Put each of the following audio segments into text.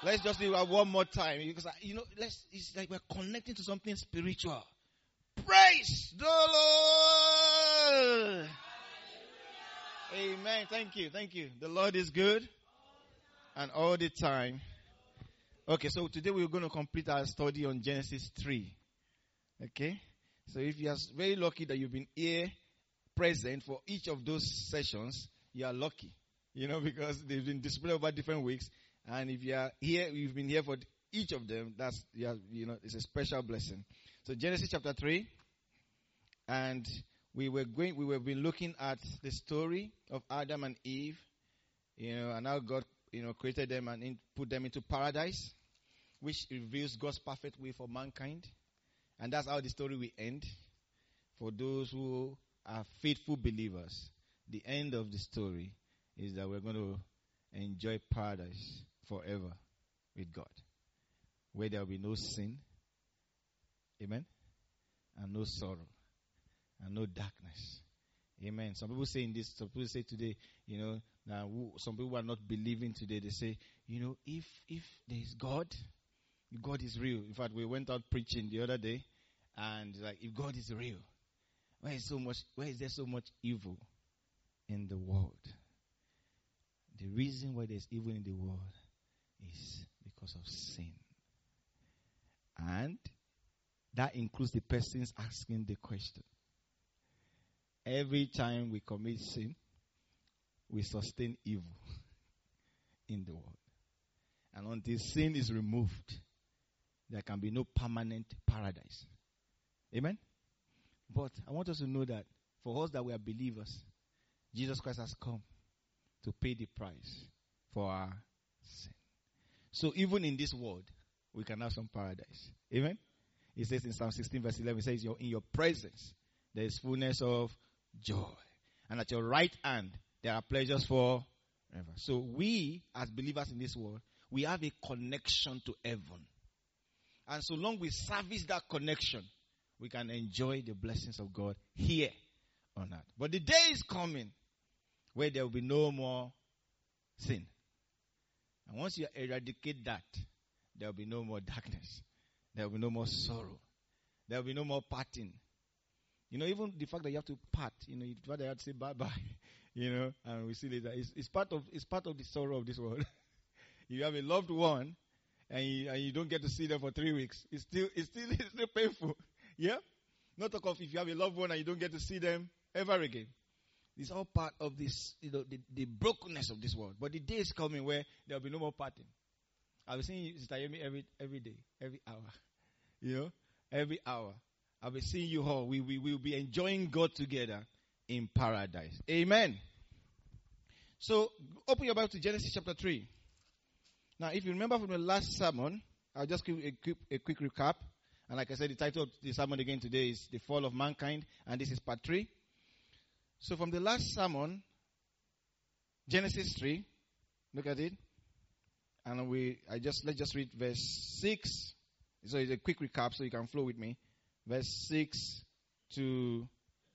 Let's just do it one more time. Because, it's like we're connecting to something spiritual. Praise the Lord. Amen. Thank you. The Lord is good. And all the time. Okay, so today we're going to complete our study on Genesis 3. Okay? So if you are very lucky that you've been here present for each of those sessions, you are lucky. Because they've been displayed over different weeks. And if you are here, you've been here for each of them, it's a special blessing. So Genesis chapter 3. And we were been looking at the story of Adam and Eve, and how God, created them and put them into paradise, which reveals God's perfect way for mankind. And that's how the story will end. For those who are faithful believers, the end of the story is that we're going to enjoy paradise forever with God, where there will be no sin, amen, and no sorrow, and no darkness. Amen. Some people say today, now some people are not believing today. They say, if there is God is real. In fact, we went out preaching the other day, and like, if God is real, why is there so much evil in the world? The reason why there's evil in the world is because of sin. And that includes the persons asking the question. Every time we commit sin, we sustain evil in the world. And until sin is removed, there can be no permanent paradise. Amen? But I want us to know that for us that we are believers, Jesus Christ has come to pay the price for our sin. So even in this world, we can have some paradise. Amen? It says in Psalm 16 verse 11, it says, in your presence, there is fullness of joy. And at your right hand, there are pleasures forever. So we, as believers in this world, we have a connection to heaven. And so long we service that connection, we can enjoy the blessings of God here on earth. But the day is coming where there will be no more sin. And once you eradicate that, there will be no more darkness. There will be no more sorrow. There will be no more parting. Even the fact that you have to part, the fact that you have to say bye-bye, and we see later, it's part of the sorrow of this world. You have a loved one, and you don't get to see them for 3 weeks. It's still painful. Yeah? Not talk of if you have a loved one and you don't get to see them ever again. It's all part of this, the brokenness of this world. But the day is coming where there will be no more parting. I'll be seeing you, Sister Yemi, every day, every hour. Every hour. I'll be seeing you all. We will be enjoying God together in paradise. Amen. So, open your Bible to Genesis chapter 3. Now, if you remember from the last sermon, I'll just give a quick recap. And like I said, the title of the sermon again today is The Fall of Mankind. And this is part 3. So, from the last sermon, Genesis 3, look at it. And let's just read verse 6. So, it's a quick recap so you can flow with me. Verse 6 to...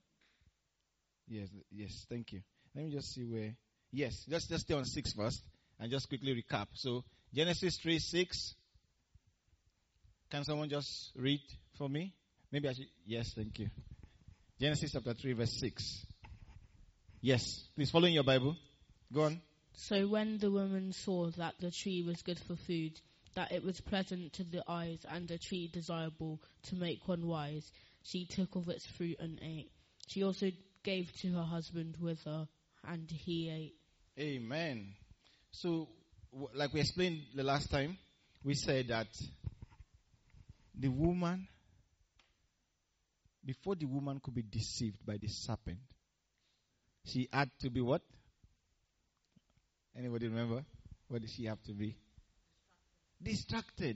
Yes, thank you. Let me just see where... Yes, let's just stay on 6 first and just quickly recap. So, Genesis 3:6. Can someone just read for me? Maybe I should... Yes, thank you. Genesis chapter 3 verse 6. Yes, please follow in your Bible. Go on. So when the woman saw that the tree was good for food, that it was pleasant to the eyes, and a tree desirable to make one wise, she took of its fruit and ate. She also gave to her husband with her, and he ate. Amen. So, like we explained the last time, we said that the woman, before the woman could be deceived by the serpent, she had to be what? Anybody remember? What did she have to be? Distracted.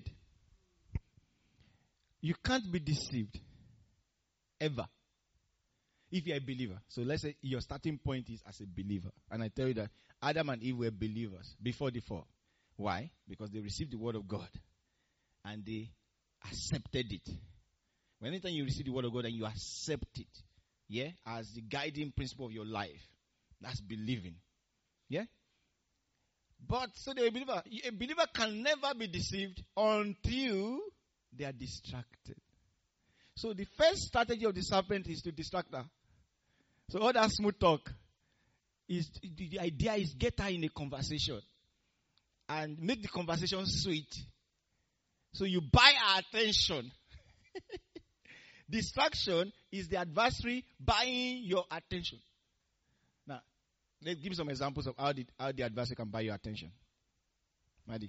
You can't be deceived. Ever. If you're a believer. So let's say your starting point is as a believer. And I tell you that Adam and Eve were believers before the fall. Why? Because they received the word of God. And they accepted it. When anytime you receive the word of God and you accept it, yeah, as the guiding principle of your life, that's believing. Yeah? But so a believer can never be deceived until they are distracted. So the first strategy of the serpent is to distract her. So all that smooth talk is the idea is get her in a conversation and make the conversation sweet. So you buy her attention. Distraction is the adversary buying your attention. Now, let's give some examples of how the adversary can buy your attention. Maddie,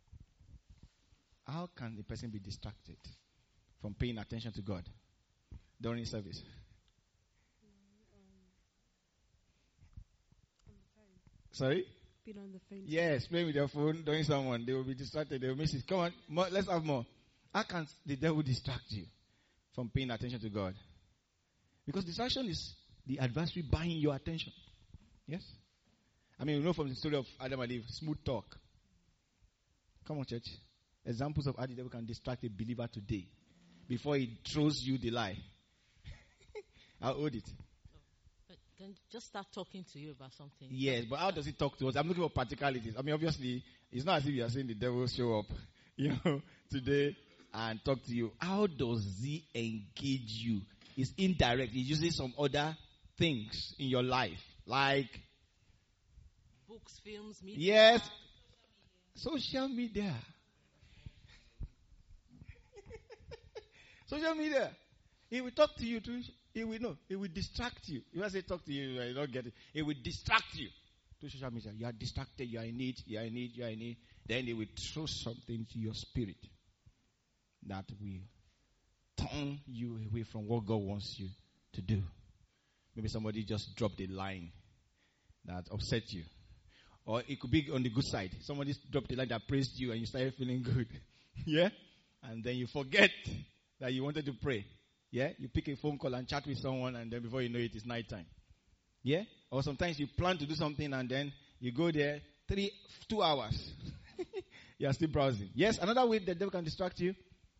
how can the person be distracted from paying attention to God during service? Sorry? Being on the phone. Yes, playing with your phone, doing someone. They will be distracted. They will miss it. Come on, more, let's have more. How can the devil distract you from paying attention to God? Because distraction is the adversary buying your attention. Yes? I mean, we know from the story of Adam and Eve, smooth talk. Come on, church. Examples of how the devil can distract a believer today before he throws you the lie. I'll hold it. Can just start talking to you about something. Yes, but how does he talk to us? I'm looking for practicalities. I mean, obviously, it's not as if you are saying the devil show up, today and talk to you. How does he engage you? It's indirect. He uses some other things in your life, like books, films, media. Yes, social media. Social media. He will talk to you too. He will distract you. If I say talk to you, you don't get it. He will distract you to social media. You are distracted, you are in need. Then he will throw something to your spirit that will turn you away from what God wants you to do. Maybe somebody just dropped a line that upset you. Or it could be on the good side. Somebody dropped a line that praised you and you started feeling good. Yeah? And then you forget that you wanted to pray. Yeah, you pick a phone call and chat with someone, and then before you know it, it's nighttime. Yeah, or sometimes you plan to do something and then you go there 2 hours. You are still browsing. Yes, another way the devil can distract you.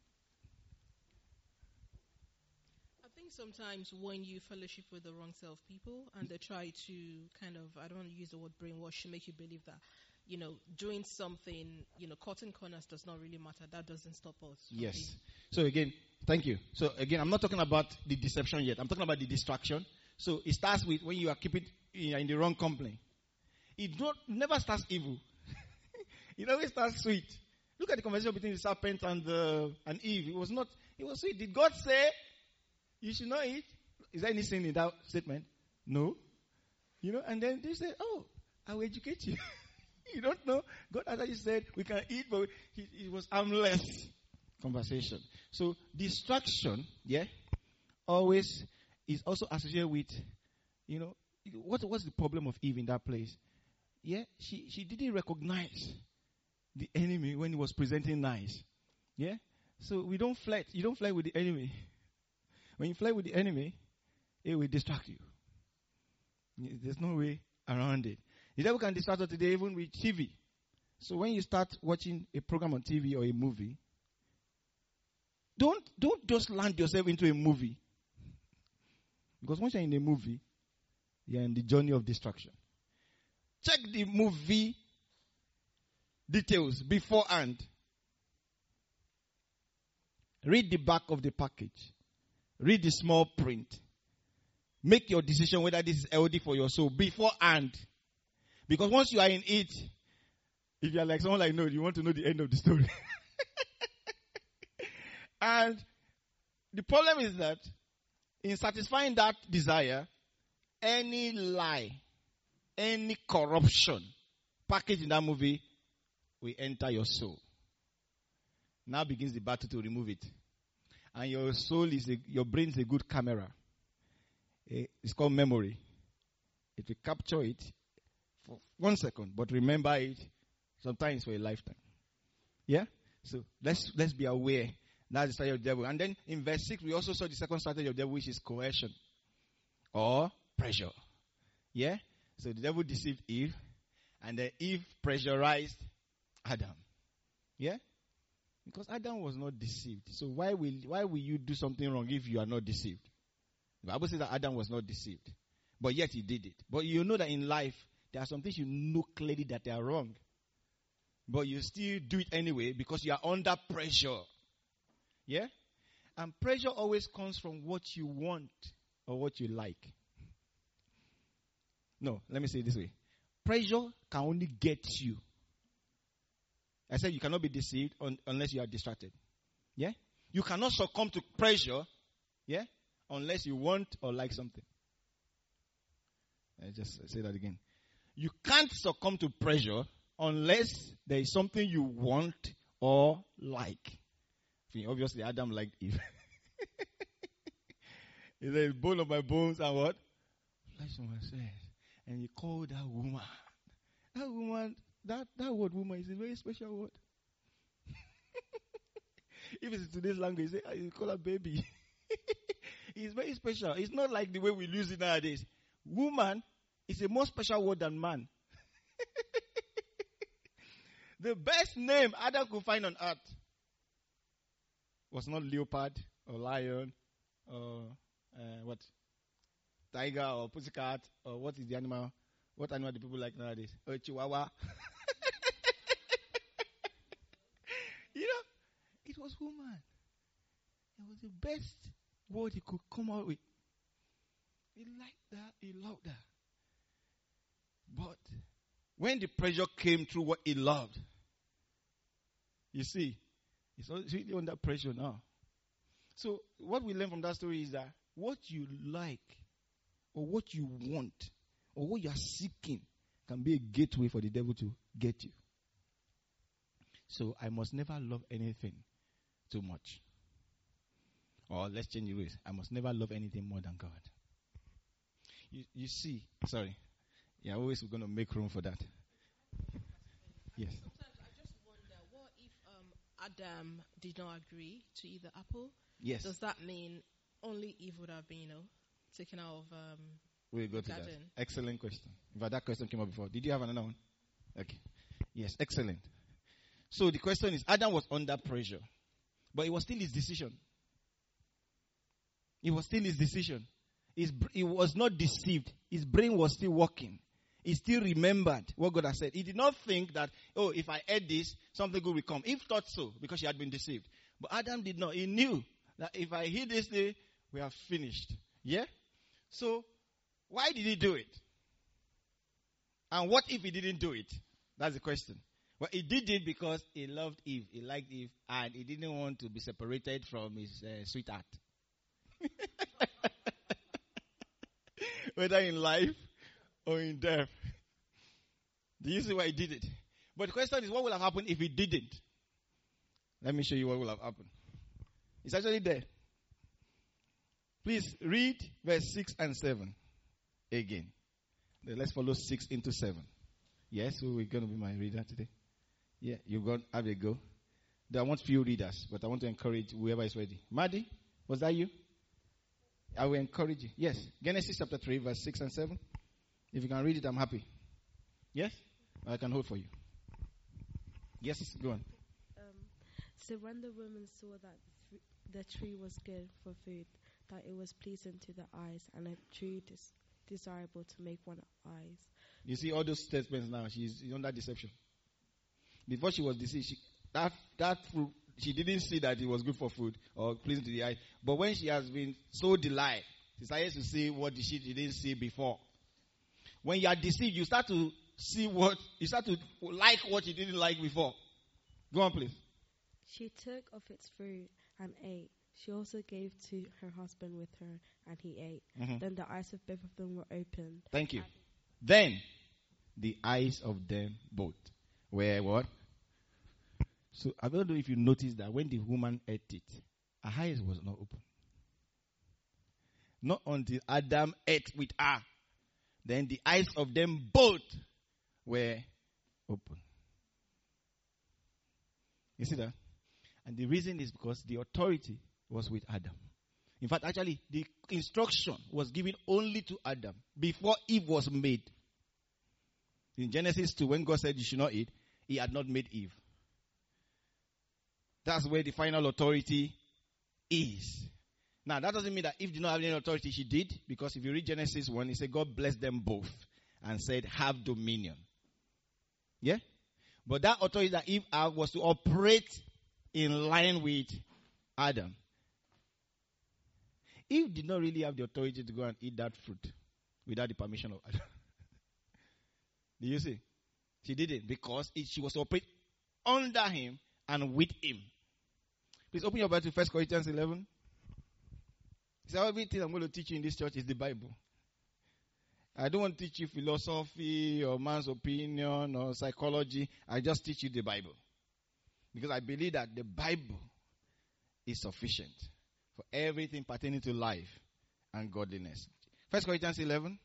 I think sometimes when you fellowship with the wrong set of people and they try to kind of, I don't want to use the word brainwash, to make you believe that, doing something, cutting corners does not really matter. That doesn't stop us. Yes. So again, thank you. So again, I'm not talking about the deception yet. I'm talking about the distraction. So it starts with when you are keeping in the wrong company. It never starts evil. It always starts sweet. Look at the conversation between the serpent and Eve. It was sweet. Did God say you should not eat? Is there any sin in that statement? No. And then they say, oh, I will educate you. You don't know. God actually said we can eat, but it was harmless conversation. So distraction, always is also associated with, what's the problem of Eve in that place? Yeah, she didn't recognize the enemy when he was presenting nice. Yeah, so we don't flirt. You don't flirt with the enemy. When you flirt with the enemy, it will distract you. There's no way around it. The devil can distract us today even with TV. So when you start watching a program on TV or a movie, don't just land yourself into a movie. Because once you're in a movie, you're in the journey of distraction. Check the movie details beforehand. Read the back of the package. Read the small print. Make your decision whether this is healthy for your soul beforehand. Because once you are in it, if you are like someone like no, you want to know the end of the story. And the problem is that in satisfying that desire, any lie, any corruption packaged in that movie will enter your soul. Now begins the battle to remove it. And your soul your brain is a good camera. It's called memory. It will capture it for 1 second, but remember it sometimes for a lifetime. Yeah? So let's be aware. That's the strategy of the devil. And then in verse 6, we also saw the second strategy of the devil, which is coercion or pressure. Yeah? So the devil deceived Eve, and then Eve pressurized Adam. Yeah? Because Adam was not deceived. So why will you do something wrong if you are not deceived? The Bible says that Adam was not deceived, but yet he did it. But you know that in life, there are some things you know clearly that they are wrong. But you still do it anyway because you are under pressure. Yeah? And pressure always comes from what you want or what you like. No, let me say it this way. Pressure can only get you. I said you cannot be deceived unless you are distracted. Yeah? You cannot succumb to pressure, yeah, unless you want or like something. I just say that again. You can't succumb to pressure unless there is something you want or like. Obviously, Adam liked Eve. He said, bone of my bones and what? Flesh of my flesh. And he called that woman. That woman, that word woman is a very special word. If it's today's language, you call her baby. It's very special. It's not like the way we use it nowadays. Woman is a more special word than man. The best name Adam could find on earth was not leopard or lion or what? Tiger or pussycat or what is the animal? What animal do people like nowadays? Or chihuahua. You know, it was woman. It was the best word he could come out with. He liked that. He loved that. But when the pressure came through what he loved, you see, he's really under pressure now. So what we learn from that story is that what you like or what you want or what you are seeking can be a gateway for the devil to get you. So I must never love anything too much. Or let's change the ways. I must never love anything more than God. You see, sorry. Yeah, always we're going to make room for that. Yes. Sometimes I just wonder, what if Adam did not agree to eat the apple? Yes. Does that mean only Eve would have been, taken out of we'll go to garden? that. Excellent question. In fact, that question came up before. Did you have another one? Okay. Yes, excellent. So the question is, Adam was under pressure, but it was still his decision. It was still his decision. He was not deceived. His brain was still working. He still remembered what God had said. He did not think that, if I ate this, something good will come. Eve thought so because she had been deceived. But Adam did not. He knew that if I eat this thing, we are finished. Yeah? So, why did he do it? And what if he didn't do it? That's the question. Well, he did it because he loved Eve. He liked Eve. And he didn't want to be separated from his sweetheart. Whether in life or in death. Do you see why he did it? But the question is, what will have happened if he didn't? Let me show you what will have happened. It's actually there. Please read verse 6 and 7 again. Then let's follow 6 into 7. Yes, so we're going to be my reader today. Yeah, you're going to have a go. There are not few readers, but I want to encourage whoever is ready. Maddie, was that you? I will encourage you. Yes. Genesis chapter 3, verse 6 and 7. If you can read it, I'm happy. Yes? I can hold for you. Yes, go on. So when the woman saw that the tree was good for food, that it was pleasing to the eyes, and a tree desirable to make one eyes. You see all those statements now. She's under deception. Before she was deceived, that fruit, she didn't see that it was good for food or pleasing to the eye. But when she has been so delighted, she started to see what she didn't see before. When you are deceived, you start to see you start to like what you didn't like before. Go on, please. She took of its fruit and ate. She also gave to her husband with her, and he ate. Mm-hmm. Then the eyes of both of them were opened. Thank you. Then the eyes of them both were what? So I don't know if you noticed that when the woman ate it, her eyes was not open. Not until Adam ate with her. Then the eyes of them both were open. You see that? And the reason is because the authority was with Adam. In fact, actually, the instruction was given only to Adam before Eve was made. In Genesis 2, when God said you should not eat, he had not made Eve. That's where the final authority is. Now, that doesn't mean that Eve did not have any authority. She did, because if you read Genesis 1, it said God blessed them both and said, have dominion. Yeah? But that authority that Eve had was to operate in line with Adam. Eve did not really have the authority to go and eat that fruit without the permission of Adam. Do you see? She did it because she was to operate under him and with him. Please open your Bible to 1 Corinthians 11. So everything I'm going to teach you in this church is the Bible. I don't want to teach you philosophy or man's opinion or psychology. I just teach you the Bible. Because I believe that the Bible is sufficient for everything pertaining to life and godliness. 1 Corinthians 11.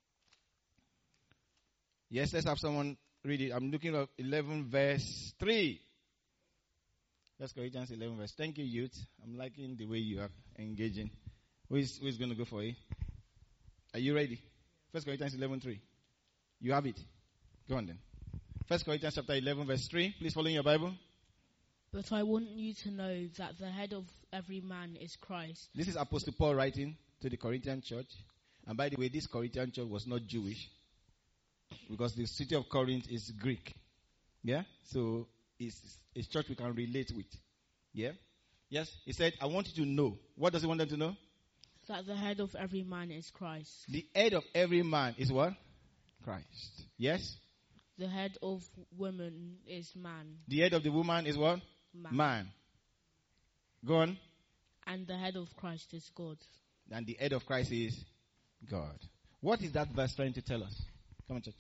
Yes, let's have someone read it. I'm looking at 11 verse 3. 1 Corinthians 11 verse. Thank you, youth. I'm liking the way you are engaging. Who is going to go for it? Are you ready? 1 Corinthians 11:3. You have it. Go on then. 1 Corinthians chapter 11 verse 3. Please follow in your Bible. But I want you to know that the head of every man is Christ. This is Apostle Paul writing to the Corinthian church. And by the way, this Corinthian church was not Jewish. Because the city of Corinth is Greek. Yeah? So it's a church we can relate with. Yeah? Yes? He said, I want you to know. What does he want them to know? That the head of every man is Christ. The head of every man is what? Christ. Yes? The head of woman is man. The head of the woman is what? Man. Go on. And the head of Christ is God. And the head of Christ is God. What is that verse trying to tell us? Come on, church.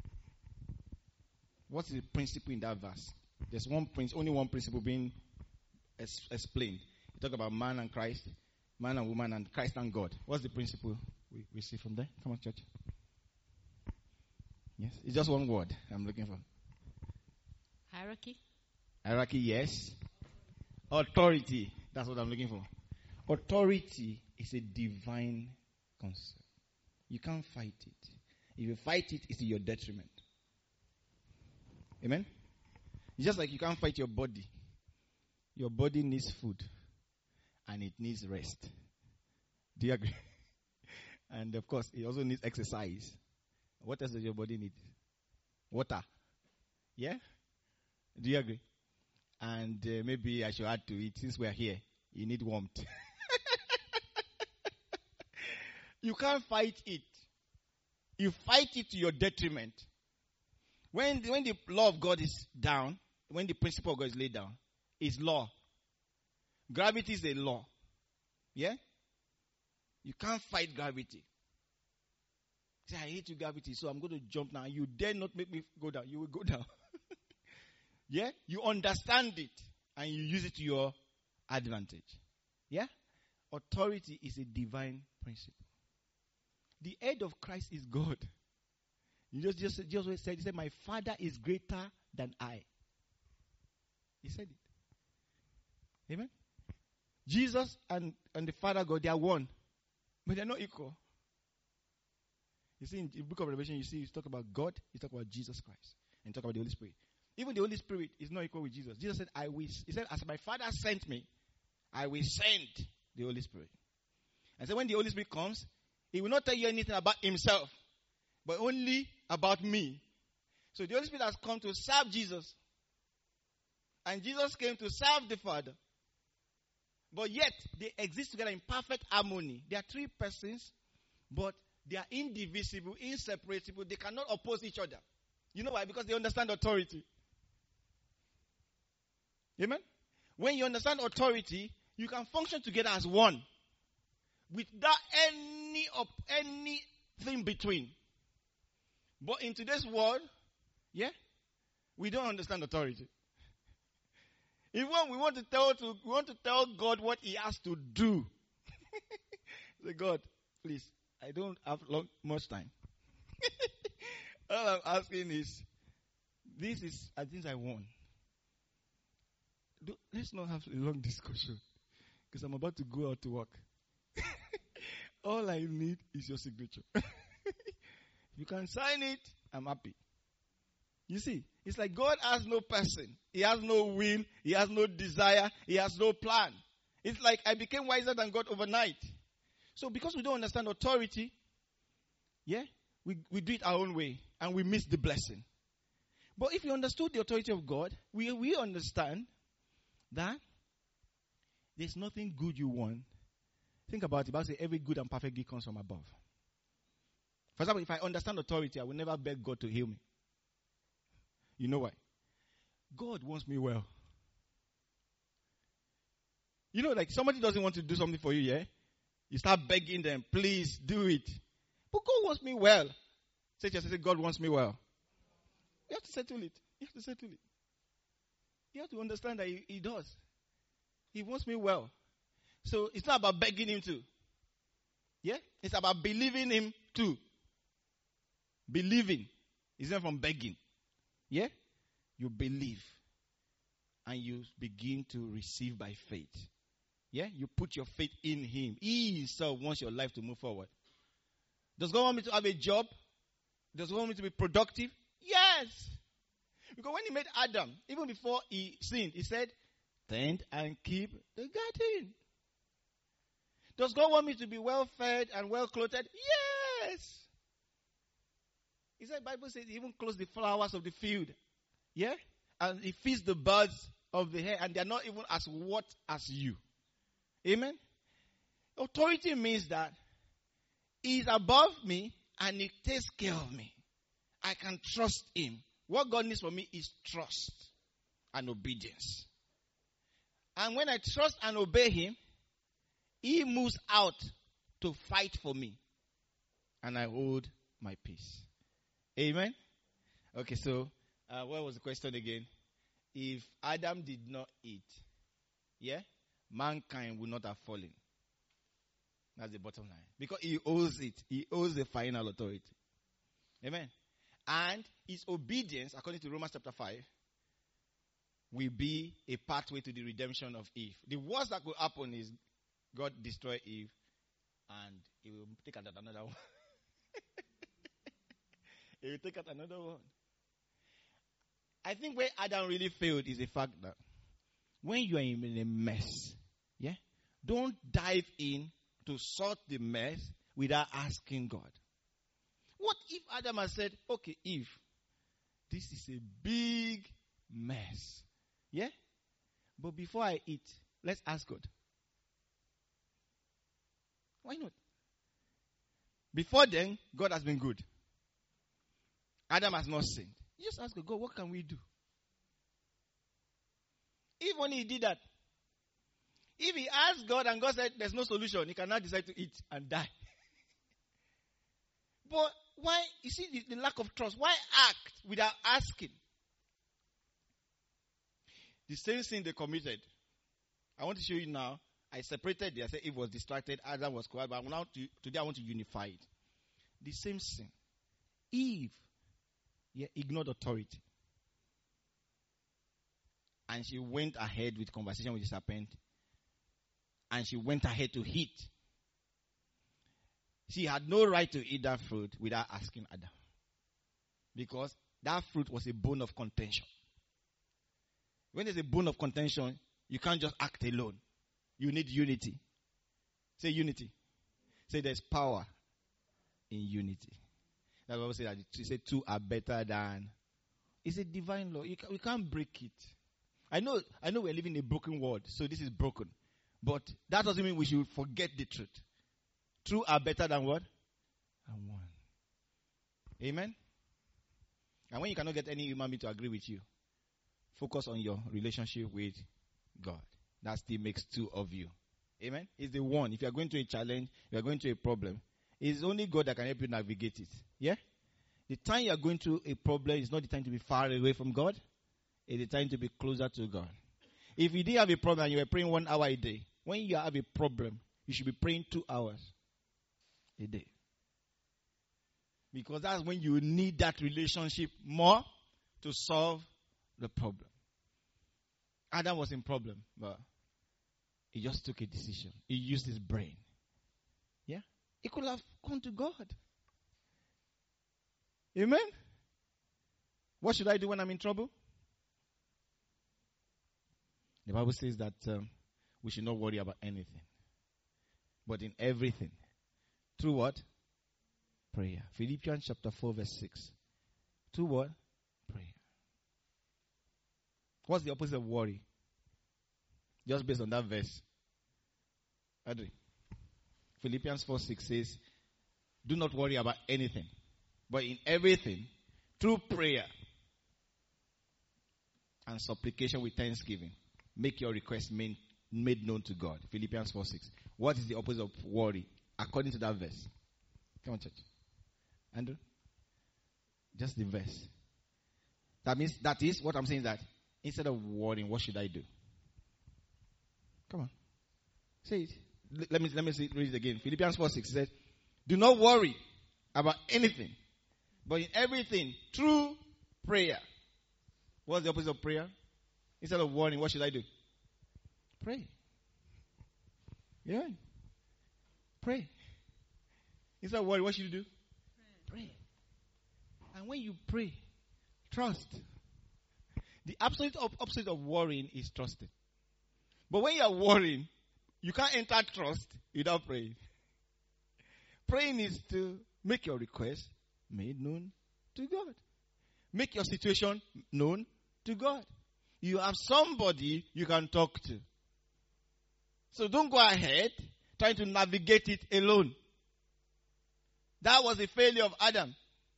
What's the principle in that verse? There's only one principle being explained. You talk about man and Christ, man and woman, and Christ and God. What's the principle we see from there? Come on, church. Yes, it's just one word I'm looking for. Hierarchy. Hierarchy, yes. Authority, that's what I'm looking for. Authority is a divine concept. You can't fight it. If you fight it, it's to your detriment. Amen? It's just like you can't fight your body. Your body needs food. And it needs rest. Do you agree? And of course, it also needs exercise. What else does your body need? Water. Yeah? Do you agree? And maybe I should add to it, since we're here, you need warmth. You can't fight it. You fight it to your detriment. When the law of God is down, when the principle of God is laid down, it's law. Gravity is a law. Yeah? You can't fight gravity. Say, I hate you, gravity, so I'm going to jump now. You dare not make me go down. You will go down. Yeah? You understand it and you use it to your advantage. Yeah? Authority is a divine principle. The head of Christ is God. You just said, he said, my Father is greater than I. He said it. Amen? Jesus and the Father God, they are one. But they're not equal. You see, in the book of Revelation, you talk about God, you talk about Jesus Christ, and you talk about the Holy Spirit. Even the Holy Spirit is not equal with Jesus. Jesus said, he said, as my Father sent me, I will send the Holy Spirit. And so when the Holy Spirit comes, he will not tell you anything about himself, but only about me. So the Holy Spirit has come to serve Jesus. And Jesus came to serve the Father. But yet, they exist together in perfect harmony. They are three persons, but they are indivisible, inseparable. They cannot oppose each other. You know why? Because they understand authority. Amen? When you understand authority, you can function together as one. Without anything between. But in today's world, yeah, we don't understand authority. If we want to tell God what he has to do. Say, God, please, I don't have much time. All I'm asking is, this is things I want. Let's not have a long discussion. Because I'm about to go out to work. All I need is your signature. You can sign it, I'm happy. You see, it's like God has no person. He has no will. He has no desire. He has no plan. It's like I became wiser than God overnight. So because we don't understand authority, yeah, we do it our own way and we miss the blessing. But if you understood the authority of God, we understand that there's nothing good you want. Think about it. Bible says every good and perfect gift comes from above. For example, if I understand authority, I will never beg God to heal me. You know why? God wants me well. You know, like somebody doesn't want to do something for you, yeah? You start begging them, please do it. But God wants me well. Say to yourself, God wants me well. You have to settle it. You have to settle it. You have to understand that he does. He wants me well. So it's not about begging him to. Yeah? It's about believing him too. Believing is not from begging. Yeah? You believe. And you begin to receive by faith. Yeah? You put your faith in him. He himself wants your life to move forward. Does God want me to have a job? Does God want me to be productive? Yes. Because when he made Adam, even before he sinned, he said, tend and keep the garden. Does God want me to be well fed and well clothed? Yes. He said, the Bible says he even clothes the flowers of the field. Yeah? And he feeds the birds of the air, and they are not even as what as you. Amen? Authority means that he is above me and he takes care of me. I can trust him. What God needs from me is trust and obedience. And when I trust and obey him, he moves out to fight for me. And I hold my peace. Amen? Okay, so what was the question again? If Adam did not eat, yeah, mankind would not have fallen. That's the bottom line. Because he owes it. He owes the final authority. Amen? And his obedience, according to Romans chapter 5, will be a pathway to the redemption of Eve. The worst that could happen is God destroy Eve and he will take out another one. He will take out another one. I think where Adam really failed is the fact that when you are in a mess, yeah, don't dive in to sort the mess without asking God. What if Adam had said, okay, Eve, this is a big mess. Yeah? But before I eat, let's ask God. Why not? Before then, God has been good. Adam has not sinned. You just ask God, what can we do? If only he did that. If he asked God and God said there's no solution, he cannot decide to eat and die. But why, you see the lack of trust, why act without asking? The same sin they committed. I want to show you now. I separated it. I said Eve was distracted, Adam was quiet, but today I want to unify it. The same sin. Eve ignored authority. And she went ahead with conversation with the serpent. And she went ahead to eat. She had no right to eat that fruit without asking Adam. Because that fruit was a bone of contention. When there's a bone of contention, you can't just act alone. You need unity. Say unity. Say there's power in unity. That's why we say that she said two are better than. It's a divine law. We can't break it. I know we're living in a broken world, so this is broken. But that doesn't mean we should forget the truth. Two are better than what? And one. Amen? And when you cannot get any human being to agree with you, focus on your relationship with God. That still makes two of you. Amen? It's the one. If you are going through a challenge, you are going through a problem, it's only God that can help you navigate it. Yeah? The time you are going through a problem is not the time to be far away from God. It's the time to be closer to God. If you didn't have a problem and you were praying 1 hour a day, when you have a problem, you should be praying 2 hours a day. Because that's when you need that relationship more to solve the problem. Adam was in problem, but he just took a decision. He used his brain. Yeah? He could have gone to God. Amen? What should I do when I'm in trouble? The Bible says that we should not worry about anything. But in everything. Through what? Prayer. Philippians chapter 4 verse 6. Through what? Prayer. What's the opposite of worry? Just based on that verse. Adri. Philippians 4:6 says, do not worry about anything, but in everything, through prayer and supplication with thanksgiving, make your request made known to God. Philippians 4:6. What is the opposite of worry according to that verse? Come on, church. Andrew? Just the verse. That is what I'm saying, that instead of worrying, what should I do? Come on. Say it. Let me read it again. Philippians 4:6 says, do not worry about anything, but in everything, through prayer. What's the opposite of prayer? Instead of worrying, what should I do? Pray. Yeah. Pray. Instead of worrying, what should you do? Pray. And when you pray, trust. The absolute opposite of worrying is trusting. But when you are worrying, you can't enter trust without praying. Praying is to make your request made known to God. Make your situation known to God. You have somebody you can talk to. So don't go ahead trying to navigate it alone. That was the failure of Adam.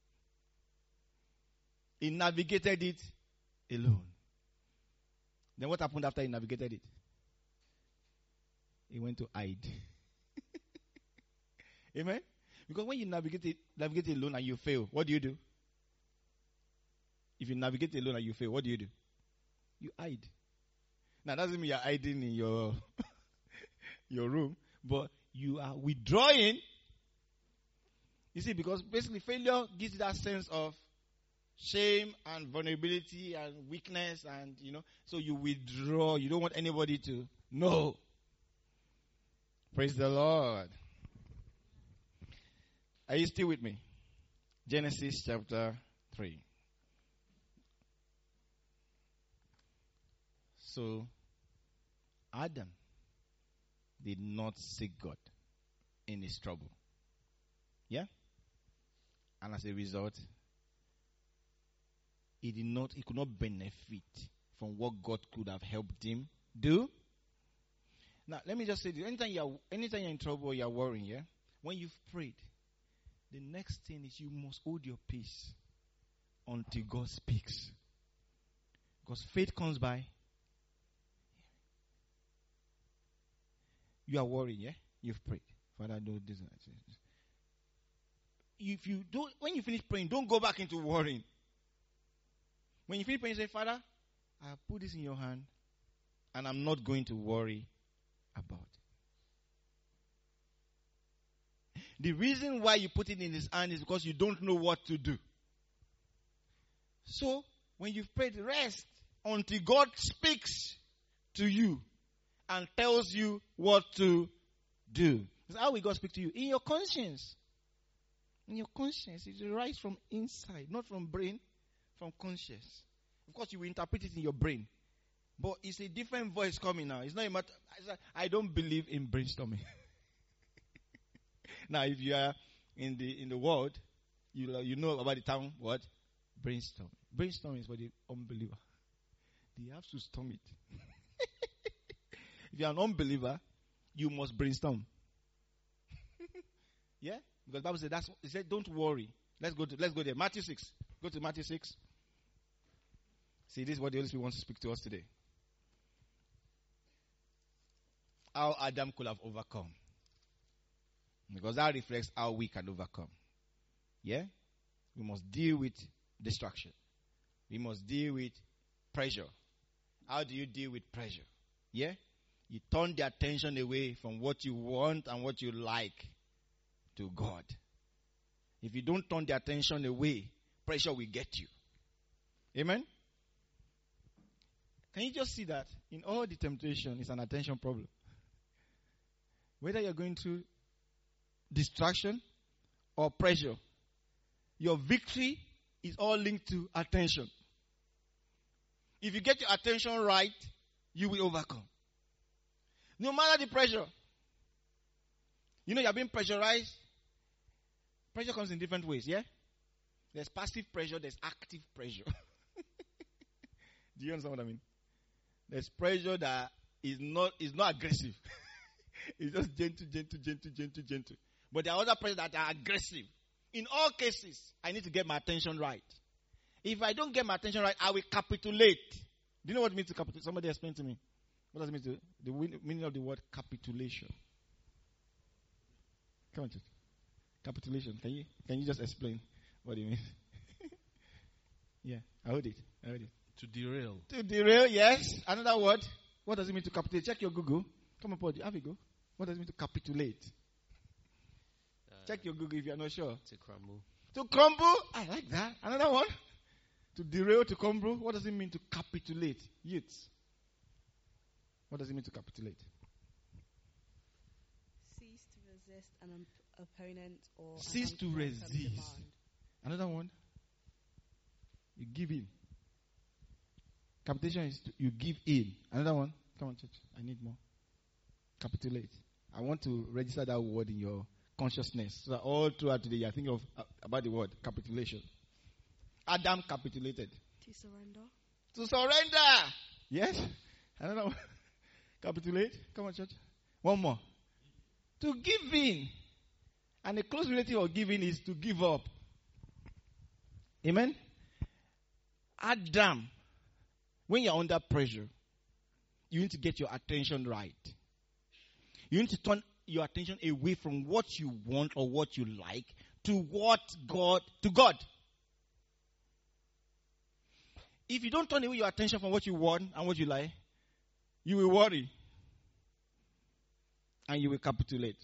He navigated it alone. Then what happened after he navigated it? He went to hide. Amen? Because when you navigate it alone and you fail, what do you do? If you navigate alone and you fail, what do? You hide. Now, that doesn't mean you're hiding in your room, but you are withdrawing. You see, because basically failure gives you that sense of shame and vulnerability and weakness, and so you withdraw. You don't want anybody to know. Praise the Lord. Are you still with me? Genesis chapter 3. So, Adam did not seek God in his trouble. Yeah? And as a result, he could not benefit from what God could have helped him do. Now, let me just say this. Anytime you're in trouble or you're worrying, yeah? When you've prayed, the next thing is you must hold your peace until God speaks. Because faith comes by. You are worrying, yeah? You've prayed. Father, do this and that. If you don't, when you finish praying, don't go back into worrying. When you finish praying, say, Father, I put this in your hand, and I'm not going to worry about it. The reason why you put it in his hand is because you don't know what to do. So, when you've prayed, rest until God speaks to you and tells you what to do. How will God speak to you? In your conscience. In your conscience. It arises from inside, not from brain, from conscience. Of course, you will interpret it in your brain. But it's a different voice coming now. It's not a matter. I don't believe in brainstorming. Now, if you are in the world, you know about the term what? Brainstorm. Brainstorming is for the unbeliever. They have to storm it. If you are an unbeliever, you must brainstorm. Yeah? Because the Bible said it said don't worry. Let's go there. Matthew 6. Go to Matthew 6. See, this is what the Holy Spirit wants to speak to us today. How Adam could have overcome. Because that reflects how we can overcome. Yeah? We must deal with distraction. We must deal with pressure. How do you deal with pressure? Yeah? You turn the attention away from what you want and what you like to God. If you don't turn the attention away, pressure will get you. Amen? Can you just see that in all the temptation, it's an attention problem? Whether you're going through distraction or pressure, your victory is all linked to attention. If you get your attention right, you will overcome. No matter the pressure. You're being pressurized. Pressure comes in different ways, yeah? There's passive pressure, there's active pressure. Do you understand what I mean? There's pressure that is not aggressive. It's just gentle. But there are other pressures that are aggressive. In all cases, I need to get my attention right. If I don't get my attention right, I will capitulate. Do you know what it means to capitulate? Somebody explain to me. What does it mean the meaning of the word capitulation? Come on, church. Capitulation. Can you just explain what it means? Yeah, I heard it. To derail. To derail, yes. Another word. What does it mean to capitulate? Check your Google. Come on, Paul. Have a go. What does it mean to capitulate? Check your Google if you are not sure. To crumble. To crumble? I like that. Another one. To derail, to crumble. What does it mean to capitulate? Youths. What does it mean to capitulate? Cease to resist an opponent or cease to resist. Another one. You give in. Capitulation is you give in. Another one. Come on, church. I need more. Capitulate. I want to register that word in your consciousness so that all throughout today you are thinking about the word capitulation. Adam capitulated. To surrender. To surrender. Yes. Another one. Capitulate. Come on, church. One more. To give in. And the close relative of giving is to give up. Amen. Adam, when you're under pressure, you need to get your attention right. You need to turn your attention away from what you want or what you like to God. If you don't turn away your attention from what you want and what you like, you will worry. And you will capitulate.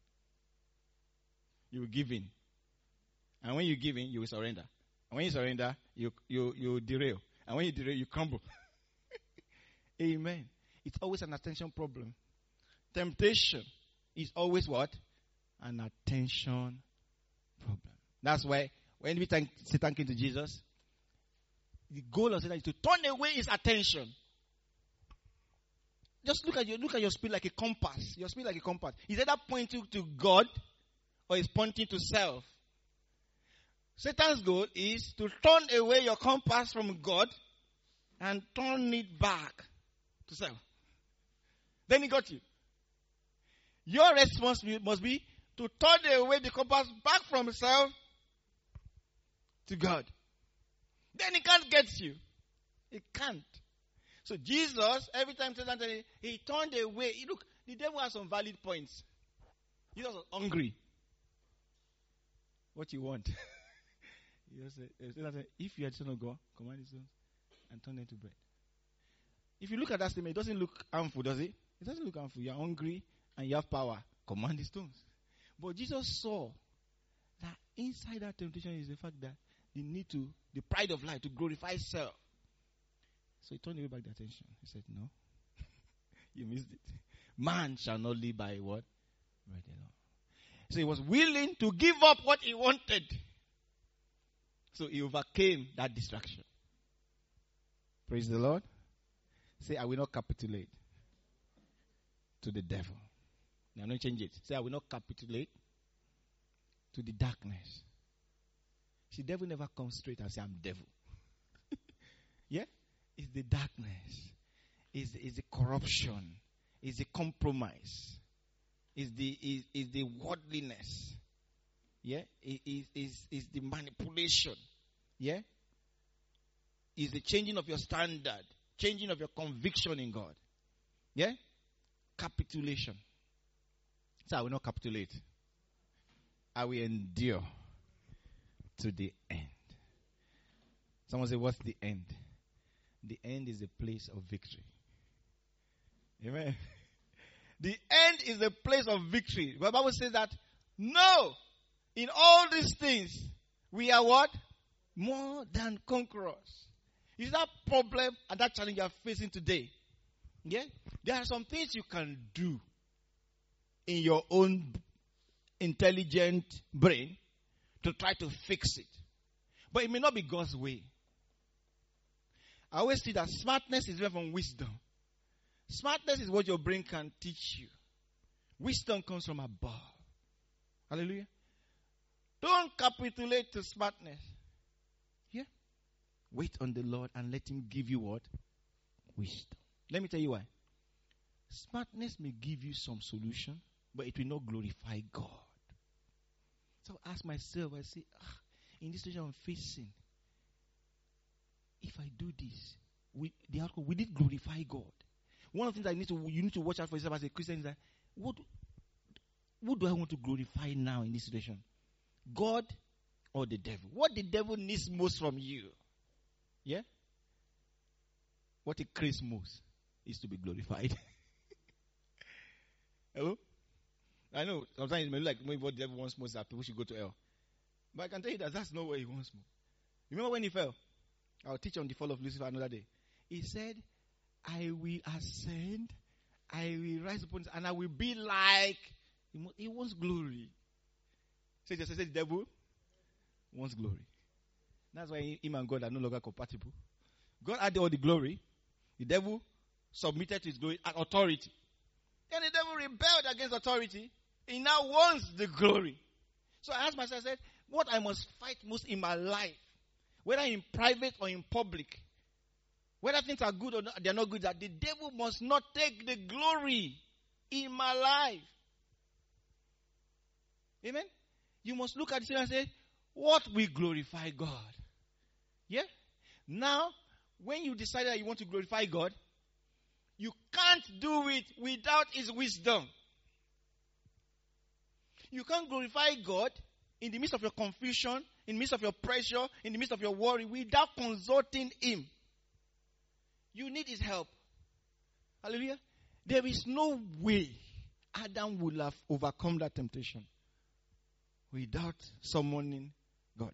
You will give in. And when you give in, you will surrender. And when you surrender, you derail. And when you derail, you crumble. Amen. It's always an attention problem. Temptation is always what? An attention problem. That's why when Satan came to Jesus, the goal of Satan is to turn away his attention. Just look at your spirit like a compass. Your spirit like a compass. He's either pointing to God or he's pointing to self. Satan's goal is to turn away your compass from God and turn it back to self. Then he got you. Your response must be to turn away the compass back from self to God. Then he can't get you. He can't. So Jesus, every time Satan said he turned away. Look, the devil has some valid points. Jesus was hungry. What you want? Satan said, if you are the Son of God, command the stones and turn them to bread. If you look at that statement, it doesn't look harmful, does it? It doesn't look harmful. You are hungry and you have power. Command the stones. But Jesus saw that inside that temptation is the fact that the pride of life, to glorify self. So he turned away back the attention. He said, no, you missed it. Man shall not live by what? Bread alone. So he was willing to give up what he wanted. So he overcame that distraction. Praise the Lord. Say, I will not capitulate to the devil. Now, I'm not change it. Say, I will not capitulate to the darkness. See, the devil never comes straight and say, I'm devil. Yeah? It's the darkness. It's the corruption. It's the compromise. It's the worldliness. Yeah? It's the manipulation. Yeah? It's the changing of your standard. Changing of your conviction in God. Yeah? Capitulation. So I will not capitulate. I will endure to the end. Someone say, what's the end? The end is a place of victory. Amen. The end is a place of victory. The Bible says that, no, in all these things, we are what? More than conquerors. Is that problem and that challenge you are facing today? Yeah? There are some things you can do in your own intelligent brain to try to fix it. But it may not be God's way. I always see that smartness is different from wisdom. Smartness is what your brain can teach you. Wisdom comes from above. Hallelujah. Don't capitulate to smartness. Yeah? Wait on the Lord and let him give you what? Wisdom. Let me tell you why. Smartness may give you some solution, but it will not glorify God. So I ask myself, I say, in this situation I'm facing, if I do this, the outcome, will it glorify God? One of the things you need to watch out for yourself as a Christian is that, what do I want to glorify now in this situation? God or the devil? What the devil needs most from you? Yeah? What it craves most is to be glorified. Hello? I know sometimes it may look like maybe what the devil wants most is that people should go to hell. But I can tell you that that's not what he wants most. Remember when he fell? I'll teach on the fall of Lucifer another day. He said, I will ascend, I will rise upon, and I will be like. He wants glory. Say the devil wants glory. That's why him and God are no longer compatible. God had all the glory. The devil submitted to his glory and authority. Then the devil rebelled against authority. He now wants the glory. So I asked myself, I said, what I must fight most in my life, whether in private or in public, whether things are good or not, they are not good, that the devil must not take the glory in my life. Amen? You must look at it and say, what will glorify God? Yeah? Now, when you decide that you want to glorify God, you can't do it without His wisdom. You can't glorify God in the midst of your confusion, in the midst of your pressure, in the midst of your worry, without consulting Him. You need His help. Hallelujah. There is no way Adam would have overcome that temptation without summoning God.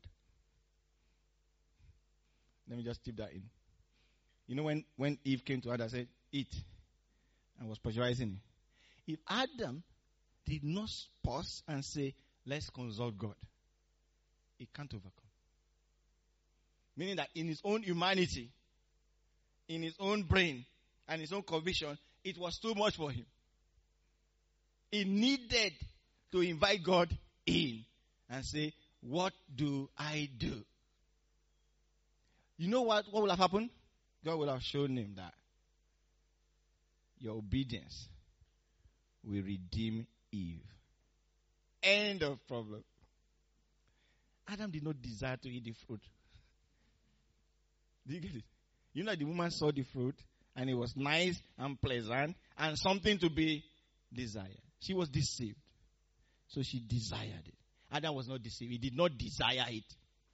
Let me just tip that in. You know when Eve came to Adam and said, eat, and was pressurizing him. If Adam did not pause and say, let's consult God, he can't overcome. Meaning that in his own humanity, in his own brain, and his own conviction, it was too much for him. He needed to invite God in and say, what do I do? You know what will have happened? God will have shown him that your obedience will redeem Eve. End of problem. Adam did not desire to eat the fruit. Do you get it? You know, the woman saw the fruit and it was nice and pleasant and something to be desired. She was deceived. So she desired it. Adam was not deceived. He did not desire it.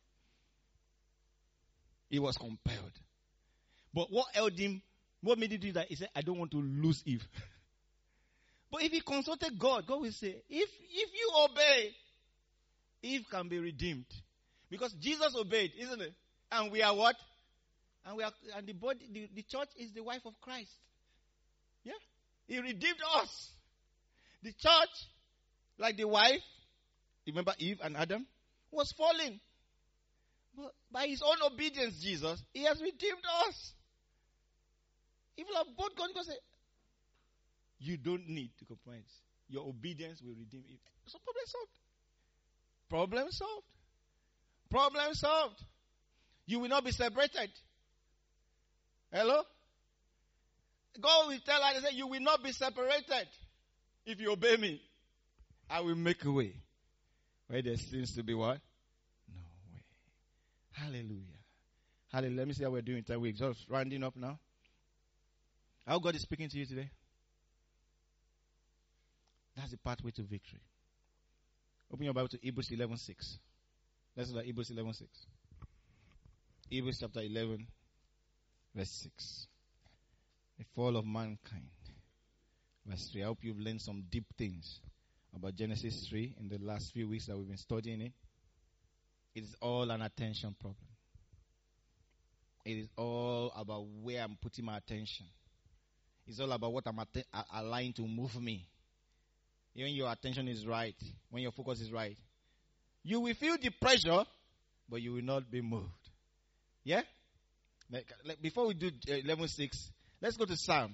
He was compelled. But what held him, what made him do that? He said, I don't want to lose Eve. But if he consulted God, God will say, if you obey, Eve can be redeemed. Because Jesus obeyed, isn't it? And we are what? And the body, the church is the wife of Christ. Yeah? He redeemed us. The church, like the wife, remember Eve and Adam, was fallen. But by his own obedience, Jesus, he has redeemed us. If you have both God, God say, you don't need to compromise. Your obedience will redeem Eve. So problem solved. Problem solved. Problem solved. You will not be separated. Hello? God will tell her, say, you will not be separated. If you obey me, I will make a way. Where there seems to be what? No way. Hallelujah. Hallelujah. Let me see how we're doing. We're just rounding up now. How God is speaking to you today? That's the pathway to victory. Open your Bible to Hebrews 11:6. Let's look at Hebrews 11:6. Hebrews chapter 11, verse 6. The fall of mankind. Verse 3. I hope you've learned some deep things about Genesis 3 in the last few weeks that we've been studying it. It is all an attention problem. It is all about where I'm putting my attention. It's all about what I'm allowing to move me. When your attention is right, when your focus is right, you will feel the pressure, but you will not be moved. Yeah? Before we do 11:6, let's go to Psalm.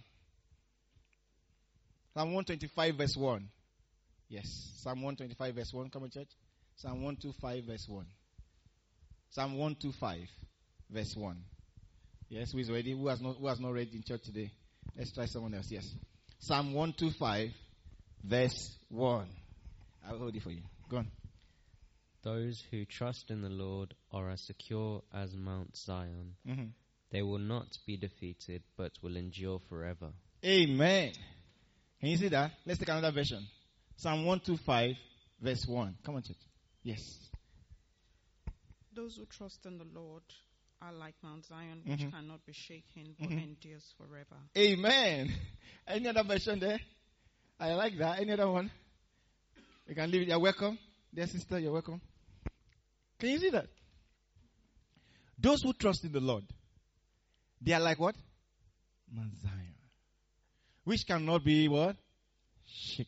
Psalm 125 verse 1. Yes, Psalm 125 verse 1. Come on, church. Psalm 125 verse 1. Psalm 125 verse 1. Yes, who is ready? Who has not read in church today? Let's try someone else. Yes. Psalm 125, verse 1. I'll hold it for you. Go on. Those who trust in the Lord are as secure as Mount Zion. Mm-hmm. They will not be defeated, but will endure forever. Amen. Can you see that? Let's take another version. Psalm 125, verse 1. Come on, church. Yes. Those who trust in the Lord are like Mount Zion, which cannot be shaken, but endures forever. Amen. Any other version there? I like that. Any other one? You can leave it. You're welcome. Dear sister, you're welcome. Can you see that? Those who trust in the Lord, they are like what? Mount Zion. Which cannot be what? Shaken.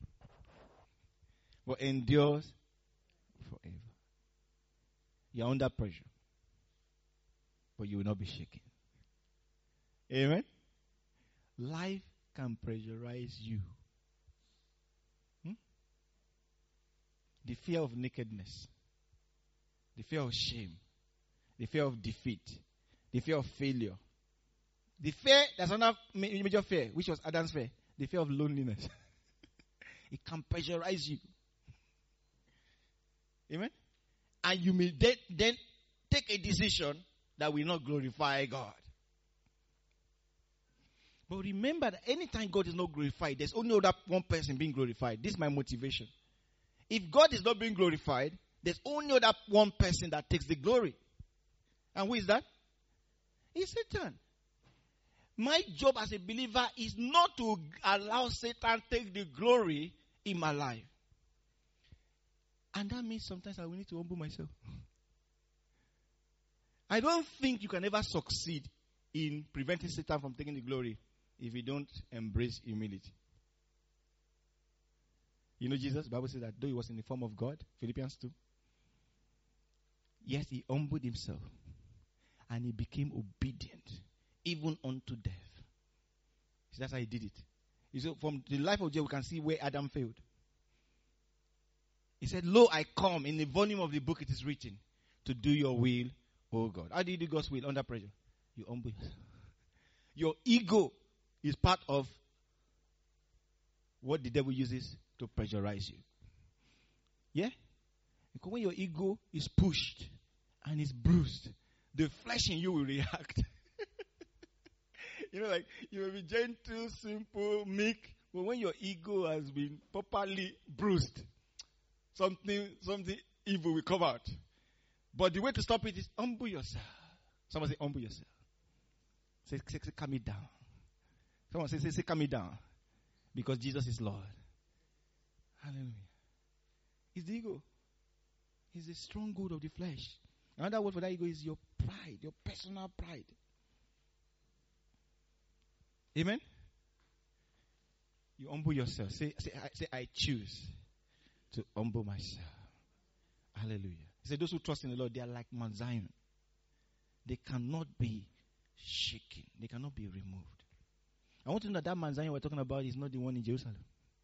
But endures forever. You're under pressure. But you will not be shaken. Amen? Life can pressurize you. The fear of nakedness. The fear of shame. The fear of defeat. The fear of failure. The fear, there's another major fear, which was Adam's fear. The fear of loneliness. It can pressurize you. Amen? And you may then take a decision that will not glorify God. But remember that anytime God is not glorified, there's only other one person being glorified. This is my motivation. If God is not being glorified, there's only other one person that takes the glory. And who is that? It's Satan. My job as a believer is not to allow Satan take the glory in my life. And that means sometimes I will need to humble myself. I don't think you can ever succeed in preventing Satan from taking the glory if you don't embrace humility. You know Jesus, the Bible says that though he was in the form of God, Philippians 2, yes, he humbled himself and he became obedient even unto death. So that's how he did it. So from the life of Jesus, we can see where Adam failed. He said, "Lo, I come, in the volume of the book it is written, to do your will, O God." How do you do God's will? Under pressure. You humble yourself. Your ego is part of what the devil uses to pressurize you. Yeah? Because when your ego is pushed and is bruised, the flesh in you will react. You know, like, you will be gentle, simple, meek, but when your ego has been properly bruised, something evil will come out. But the way to stop it is humble yourself. Someone say, humble yourself. Say, calm it down. Someone say, calm it down. Because Jesus is Lord. Hallelujah. It's the ego. It's the stronghold of the flesh. Another word for that ego is your pride, your personal pride. Amen? You humble yourself. Say, I choose to humble myself. Hallelujah. He said, those who trust in the Lord, they are like Mount Zion. They cannot be shaken. They cannot be removed. I want to know that Mount Zion we're talking about is not the one in Jerusalem.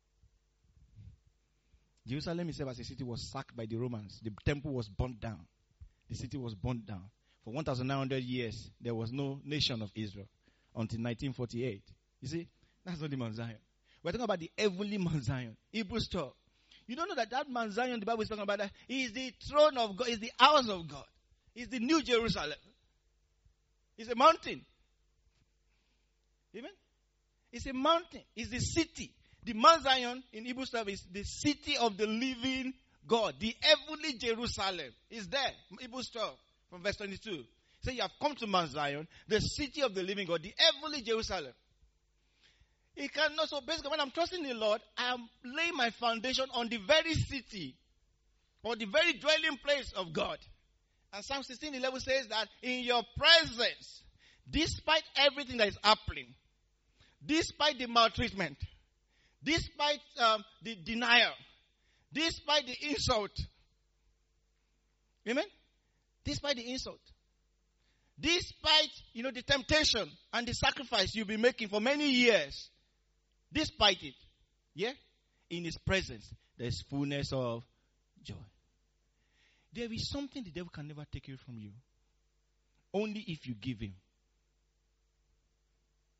Jerusalem itself as a city was sacked by the Romans. The temple was burnt down. The city was burnt down. For 1,900 years, there was no nation of Israel until 1948. You see, that's not the Mount Zion. We're talking about the heavenly Mount Zion. Hebrews 12. You don't know that Mount Zion, the Bible is talking about that, is the throne of God, is the house of God. It's the new Jerusalem. It's a mountain. Amen? It's a mountain. It's the city. The Mount Zion in Hebrews 12 is the city of the living God. The heavenly Jerusalem is there. Hebrews 12 from verse 22. So you have come to Mount Zion, the city of the living God, the heavenly Jerusalem. It cannot. So basically, when I'm trusting the Lord, I am laying my foundation on the very city or the very dwelling place of God. And Psalm 16:11 says that in your presence, despite everything that is happening, despite the maltreatment, despite the denial, despite the insult, amen? Despite the insult, despite, the temptation and the sacrifice you've been making for many years, despite it, yeah, in his presence, there is fullness of joy. There is something the devil can never take away from you. Only if you give him.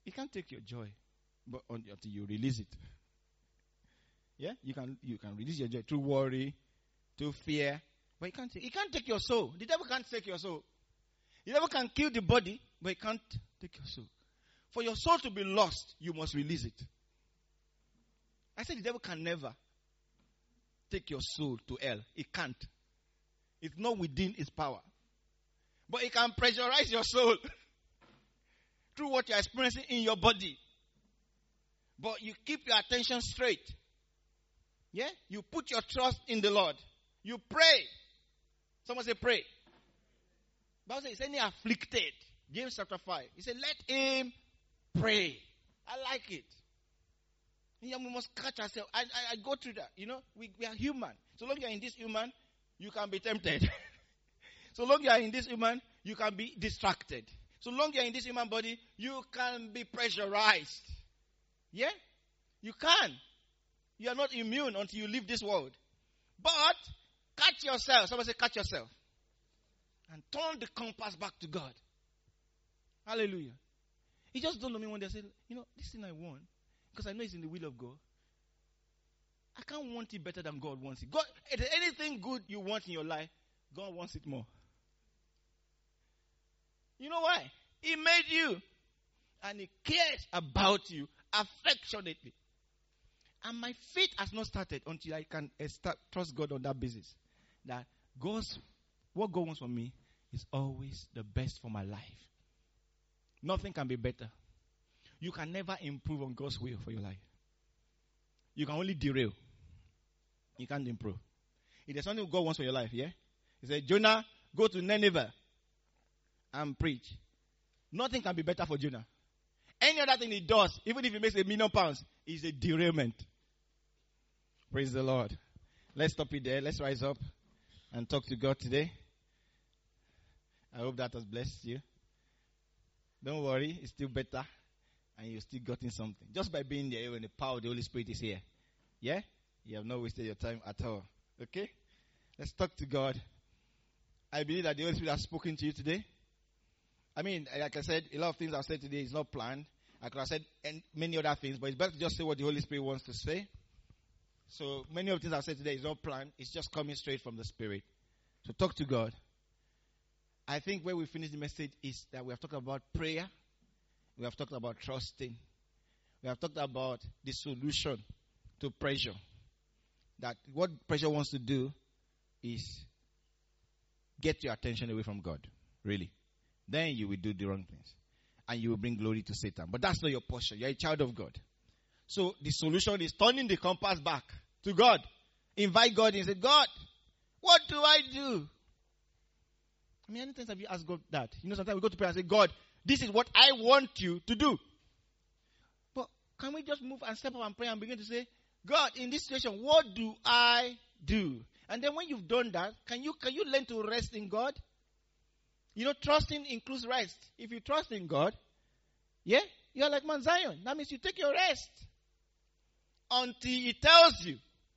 It can't take your joy, but until you release it. Yeah, you can release your joy through worry, through fear, but it can't take your soul. The devil can't take your soul. The devil can kill the body, but it can't take your soul. For your soul to be lost, you must release it. I said the devil can never take your soul to hell. It can't. It's not within its power. But it can pressurize your soul through what you're experiencing in your body. But you keep your attention straight. Yeah? You put your trust in the Lord. You pray. Someone say pray. Bible says, is any afflicted? James chapter 5. He said, let him pray. I like it. Yeah, we must catch ourselves. I go through that. You know, we are human. So long you are in this human, you can be tempted. So long you are in this human, you can be distracted. So long you are in this human body, you can be pressurized. Yeah? You can. You are not immune until you leave this world. But catch yourself. Somebody say catch yourself. And turn the compass back to God. Hallelujah. He just don't know me when they say, you know, this thing I want, because I know it's in the will of God. I can't want it better than God wants it. God, if there's anything good you want in your life, God wants it more. You know why? He made you. And he cares about you affectionately. And my faith has not started until I can trust God on that basis. That what God wants for me is always the best for my life. Nothing can be better. You can never improve on God's will for your life. You can only derail. You can't improve. If there's something God wants for your life, yeah? He said, Jonah, go to Nineveh and preach. Nothing can be better for Jonah. Any other thing he does, even if he makes £1 million, is a derailment. Praise the Lord. Let's stop it there. Let's rise up and talk to God today. I hope that has blessed you. Don't worry, it's still better. And you've still gotten something. Just by being there when the power of the Holy Spirit is here. Yeah? You have not wasted your time at all. Okay? Let's talk to God. I believe that the Holy Spirit has spoken to you today. I mean, like I said, a lot of things I've said today is not planned. I could have said many other things, but it's better to just say what the Holy Spirit wants to say. So many of the things I've said today is not planned. It's just coming straight from the Spirit. So talk to God. I think where we finish the message is that we have talked about prayer. We have talked about trusting. We have talked about the solution to pressure. That what pressure wants to do is get your attention away from God. Really. Then you will do the wrong things. And you will bring glory to Satan. But that's not your posture. You're a child of God. So the solution is turning the compass back to God. Invite God and say, God, what do I do? I mean, anytime have you asked God that? You know, sometimes we go to prayer and say, God, this is what I want you to do. But can we just move and step up and pray and begin to say, God, in this situation, what do I do? And then when you've done that, can you learn to rest in God? You know, trusting includes rest. If you trust in God, yeah, you're like Mount Zion. That means you take your rest until He tells you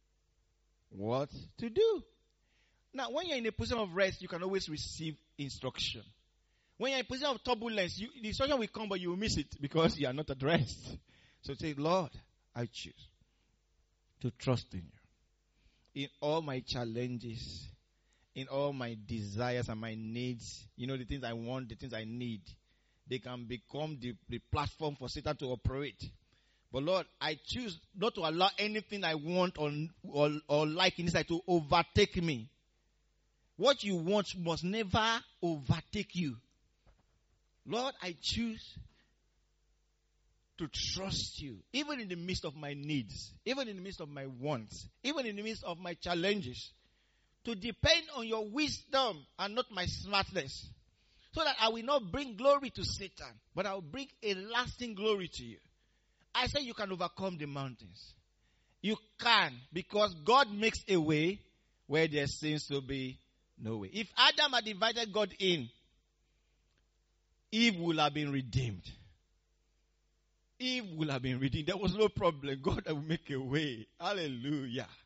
what to do. Now, when you're in a position of rest, you can always receive instruction. When you're in a position of turbulence, the instruction will come, but you will miss it because you are not at rest. So say, Lord, I choose to trust in you. In all my challenges, in all my desires and my needs, you know, the things I want, the things I need, they can become the platform for Satan to operate. But Lord, I choose not to allow anything I want or like in this life to overtake me. What you want must never overtake you. Lord, I choose to trust you, even in the midst of my needs, even in the midst of my wants, even in the midst of my challenges, to depend on your wisdom and not my smartness, so that I will not bring glory to Satan, but I will bring a lasting glory to you. I say you can overcome the mountains. You can, because God makes a way where there seems to be no way. If Adam had invited God in, Eve would have been redeemed. Eve would have been redeemed. There was no problem. God will make a way. Hallelujah.